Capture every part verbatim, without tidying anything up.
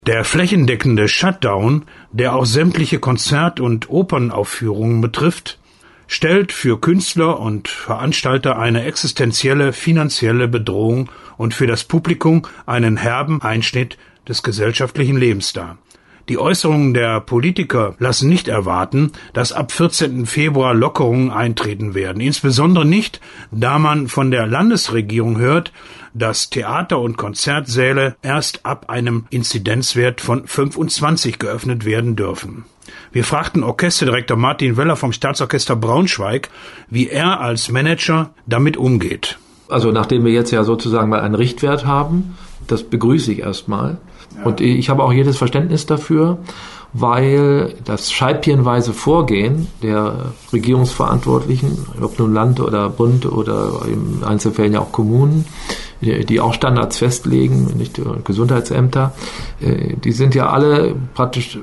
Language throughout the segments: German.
Der flächendeckende Shutdown, der auch sämtliche Konzert- und Opernaufführungen betrifft, stellt für Künstler und Veranstalter eine existenzielle finanzielle Bedrohung und für das Publikum einen herben Einschnitt des gesellschaftlichen Lebens dar. Die Äußerungen der Politiker lassen nicht erwarten, dass ab vierzehnten Februar Lockerungen eintreten werden. Insbesondere nicht, da man von der Landesregierung hört, dass Theater- und Konzertsäle erst ab einem Inzidenzwert von fünfundzwanzig geöffnet werden dürfen. Wir fragten Orchesterdirektor Martin Weller vom Staatsorchester Braunschweig, wie er als Manager damit umgeht. Also nachdem wir jetzt ja sozusagen mal einen Richtwert haben, das begrüße ich erstmal. Ja. Und ich habe auch jedes Verständnis dafür, weil das scheibchenweise Vorgehen der Regierungsverantwortlichen, ob nun Land oder Bund oder in Einzelfällen ja auch Kommunen, die auch Standards festlegen, nicht Gesundheitsämter, die sind ja alle praktisch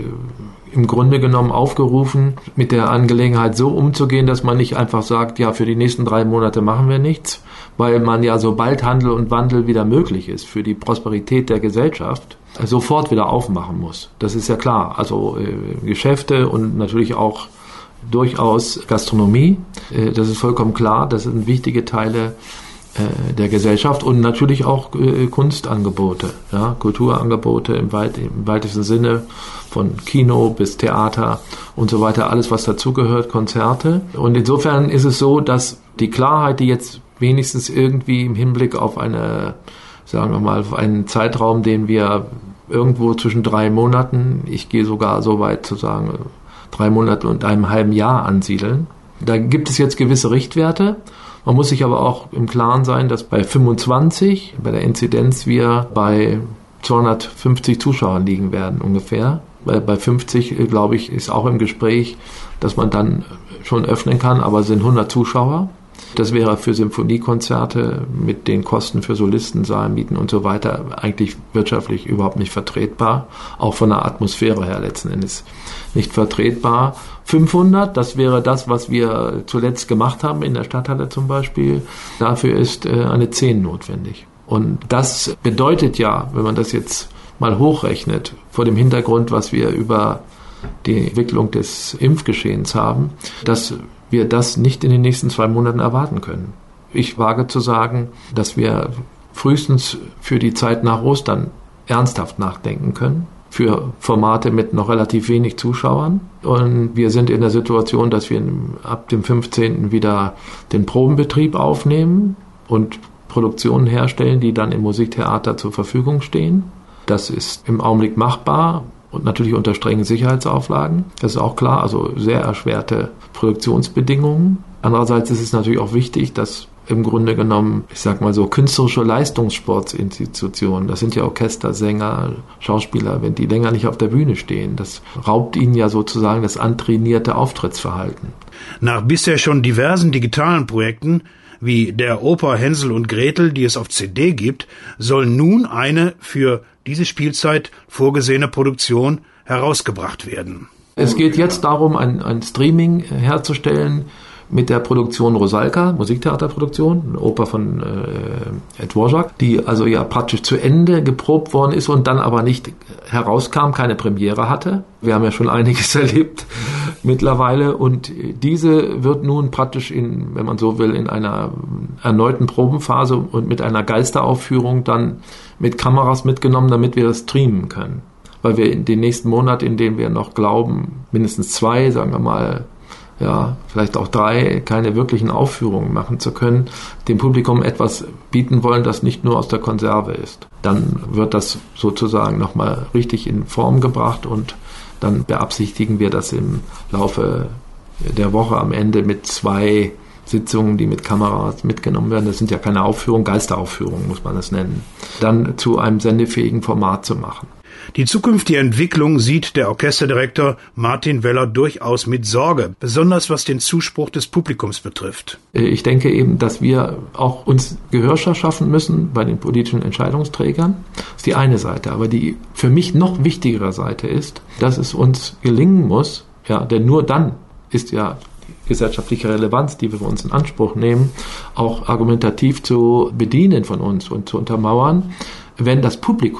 im Grunde genommen aufgerufen, mit der Angelegenheit so umzugehen, dass man nicht einfach sagt, ja, für die nächsten drei Monate machen wir nichts, weil man ja, sobald Handel und Wandel wieder möglich ist für die Prosperität der Gesellschaft, sofort wieder aufmachen muss. Das ist ja klar. Also äh, Geschäfte und natürlich auch durchaus Gastronomie, äh, das ist vollkommen klar. Das sind wichtige Teile äh, der Gesellschaft und natürlich auch äh, Kunstangebote, ja, Kulturangebote im, weit, im weitesten Sinne, von Kino bis Theater und so weiter, alles was dazugehört, Konzerte. Und insofern ist es so, dass die Klarheit, die jetzt wenigstens irgendwie im Hinblick auf eine, sagen wir mal, auf einen Zeitraum, den wir irgendwo zwischen drei Monaten, ich gehe sogar so weit zu sagen, drei Monate und einem halben Jahr ansiedeln. Da gibt es jetzt gewisse Richtwerte. Man muss sich aber auch im Klaren sein, dass bei fünfundzwanzig, bei der Inzidenz, wir bei zweihundertfünfzig Zuschauern liegen werden ungefähr. Bei, bei fünfzig, glaube ich, ist auch im Gespräch, dass man dann schon öffnen kann, aber es sind hundert Zuschauer. Das wäre für Symphoniekonzerte mit den Kosten für Solisten, Saalmieten und so weiter eigentlich wirtschaftlich überhaupt nicht vertretbar. Auch von der Atmosphäre her letzten Endes nicht vertretbar. fünfhundert, das wäre das, was wir zuletzt gemacht haben in der Stadthalle zum Beispiel. Dafür ist eine zehn notwendig. Und das bedeutet ja, wenn man das jetzt mal hochrechnet, vor dem Hintergrund, was wir über die Entwicklung des Impfgeschehens haben, dass wir das nicht in den nächsten zwei Monaten erwarten können. Ich wage zu sagen, dass wir frühestens für die Zeit nach Ostern ernsthaft nachdenken können, für Formate mit noch relativ wenig Zuschauern. Und wir sind in der Situation, dass wir ab dem fünfzehnten wieder den Probenbetrieb aufnehmen und Produktionen herstellen, die dann im Musiktheater zur Verfügung stehen. Das ist im Augenblick machbar. Und natürlich unter strengen Sicherheitsauflagen. Das ist auch klar, also sehr erschwerte Produktionsbedingungen. Andererseits ist es natürlich auch wichtig, dass im Grunde genommen, ich sag mal so, künstlerische Leistungssportinstitutionen, das sind ja Orchester, Sänger, Schauspieler, wenn die länger nicht auf der Bühne stehen, das raubt ihnen ja sozusagen das antrainierte Auftrittsverhalten. Nach bisher schon diversen digitalen Projekten, wie der Oper Hänsel und Gretel, die es auf C D gibt, soll nun eine für diese Spielzeit vorgesehene Produktion herausgebracht werden. Es geht jetzt darum, ein, ein Streaming herzustellen mit der Produktion Rosalka, Musiktheaterproduktion, eine Oper von äh, Ed Dvorak, die also ja praktisch zu Ende geprobt worden ist und dann aber nicht herauskam, keine Premiere hatte. Wir haben ja schon einiges erlebt mittlerweile und diese wird nun praktisch in, wenn man so will, in einer erneuten Probenphase und mit einer Geisteraufführung dann mit Kameras mitgenommen, damit wir das streamen können. Weil wir in den nächsten Monat, in denen wir noch glauben, mindestens zwei, sagen wir mal, ja, vielleicht auch drei, keine wirklichen Aufführungen machen zu können, dem Publikum etwas bieten wollen, das nicht nur aus der Konserve ist. Dann wird das sozusagen nochmal richtig in Form gebracht und dann beabsichtigen wir das im Laufe der Woche am Ende mit zwei Sitzungen, die mit Kameras mitgenommen werden. Das sind ja keine Aufführungen, Geisteraufführungen muss man das nennen. Dann zu einem sendefähigen Format zu machen. Die zukünftige Entwicklung sieht der Orchesterdirektor Martin Weller durchaus mit Sorge, besonders was den Zuspruch des Publikums betrifft. Ich denke eben, dass wir auch uns Gehör schaffen müssen bei den politischen Entscheidungsträgern. Das ist die eine Seite. Aber die für mich noch wichtigere Seite ist, dass es uns gelingen muss, ja, denn nur dann ist ja die gesellschaftliche Relevanz, die wir für uns in Anspruch nehmen, auch argumentativ zu bedienen von uns und zu untermauern, wenn das Publikum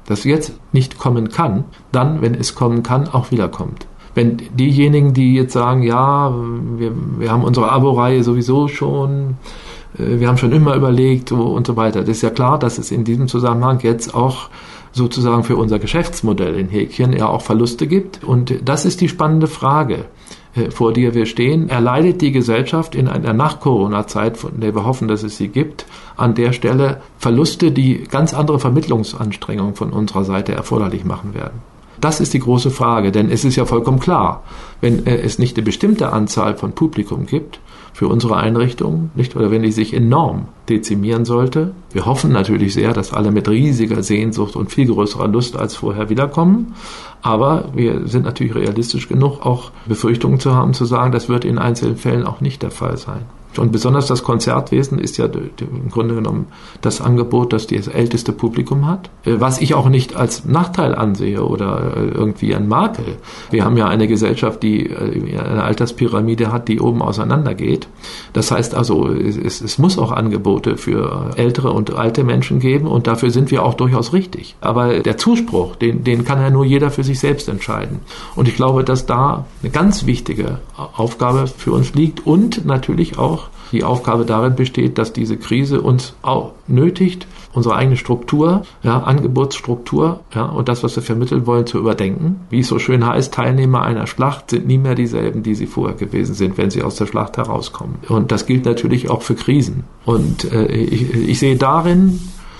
das jetzt nicht kommen kann, dann, wenn es kommen kann, auch wiederkommt. Wenn diejenigen, die jetzt sagen, ja, wir, wir haben unsere Abo-Reihe sowieso schon, wir haben schon immer überlegt und so weiter, das ist ja klar, dass es in diesem Zusammenhang jetzt auch sozusagen für unser Geschäftsmodell in Häkchen ja auch Verluste gibt. Und das ist die spannende Frage, vor der wir stehen. Erleidet die Gesellschaft in einer Nach-Corona-Zeit, von der wir hoffen, dass es sie gibt, an der Stelle Verluste, die ganz andere Vermittlungsanstrengungen von unserer Seite erforderlich machen werden? Das ist die große Frage, denn es ist ja vollkommen klar, wenn es nicht eine bestimmte Anzahl von Publikum gibt für unsere Einrichtungen, nicht, oder wenn die sich enorm dezimieren sollte. Wir hoffen natürlich sehr, dass alle mit riesiger Sehnsucht und viel größerer Lust als vorher wiederkommen. Aber wir sind natürlich realistisch genug, auch Befürchtungen zu haben, zu sagen, das wird in einzelnen Fällen auch nicht der Fall sein. Und besonders das Konzertwesen ist ja im Grunde genommen das Angebot, das das älteste Publikum hat. Was ich auch nicht als Nachteil ansehe oder irgendwie ein Makel. Wir haben ja eine Gesellschaft, die eine Alterspyramide hat, die oben auseinandergeht. Das heißt also, es, es muss auch Angebote für ältere und alte Menschen geben und dafür sind wir auch durchaus richtig. Aber der Zuspruch, den, den kann ja nur jeder für sich selbst entscheiden. Und ich glaube, dass da eine ganz wichtige Aufgabe für uns liegt und natürlich auch die Aufgabe darin besteht, dass diese Krise uns auch nötigt, unsere eigene Struktur, ja, Angebotsstruktur, ja, und das, was wir vermitteln wollen, zu überdenken. Wie es so schön heißt, Teilnehmer einer Schlacht sind nie mehr dieselben, die sie vorher gewesen sind, wenn sie aus der Schlacht herauskommen. Und das gilt natürlich auch für Krisen. Und äh, ich, ich sehe darin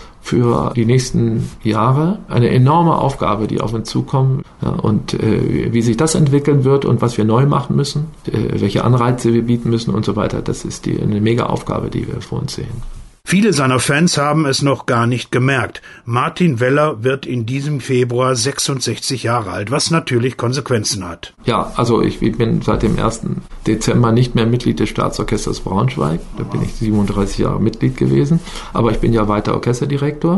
für die nächsten Jahre eine enorme Aufgabe, die auf uns zukommt. Ja, und äh, wie sich das entwickeln wird und was wir neu machen müssen, äh, welche Anreize wir bieten müssen und so weiter, das ist die, eine mega Aufgabe, die wir vor uns sehen. Viele seiner Fans haben es noch gar nicht gemerkt. Martin Weller wird in diesem Februar sechsundsechzig Jahre alt, was natürlich Konsequenzen hat. Ja, also ich bin seit dem ersten Dezember nicht mehr Mitglied des Staatsorchesters Braunschweig. Da bin ich siebenunddreißig Jahre Mitglied gewesen. Aber ich bin ja weiter Orchesterdirektor.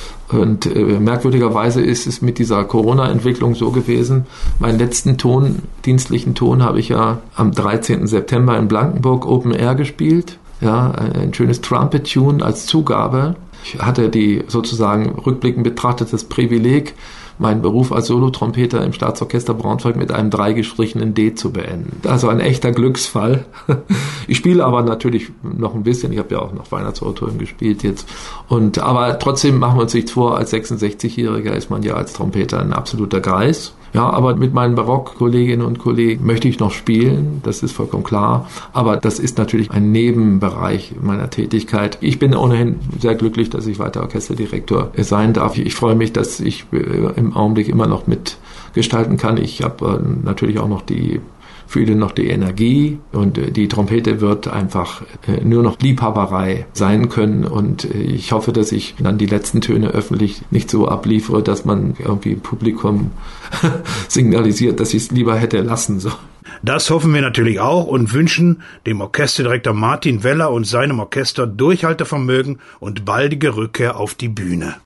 Und äh, merkwürdigerweise ist es mit dieser Corona-Entwicklung so gewesen, meinen letzten Ton, dienstlichen Ton, habe ich ja am dreizehnten September in Blankenburg Open Air gespielt. Ja, ein schönes Trumpet-Tune als Zugabe. Ich hatte die sozusagen rückblickend betrachtet das Privileg, meinen Beruf als Solotrompeter im Staatsorchester Braunschweig mit einem drei gestrichenen D zu beenden. Also ein echter Glücksfall. Ich spiele aber natürlich noch ein bisschen. Ich habe ja auch noch Weihnachtsoratorien gespielt jetzt. Und aber trotzdem machen wir uns nichts vor, als sechsundsechzigjähriger ist man ja als Trompeter ein absoluter Greis. Ja, aber mit meinen Barockkolleginnen und Kollegen möchte ich noch spielen, das ist vollkommen klar. Aber das ist natürlich ein Nebenbereich meiner Tätigkeit. Ich bin ohnehin sehr glücklich, dass ich weiter Orchesterdirektor sein darf. Ich freue mich, dass ich im Augenblick immer noch mitgestalten kann. Ich habe natürlich auch noch die fühle noch die Energie und die Trompete wird einfach nur noch Liebhaberei sein können und ich hoffe, dass ich dann die letzten Töne öffentlich nicht so abliefere, dass man irgendwie im Publikum signalisiert, dass ich es lieber hätte lassen sollen. Das hoffen wir natürlich auch und wünschen dem Orchesterdirektor Martin Weller und seinem Orchester Durchhaltevermögen und baldige Rückkehr auf die Bühne.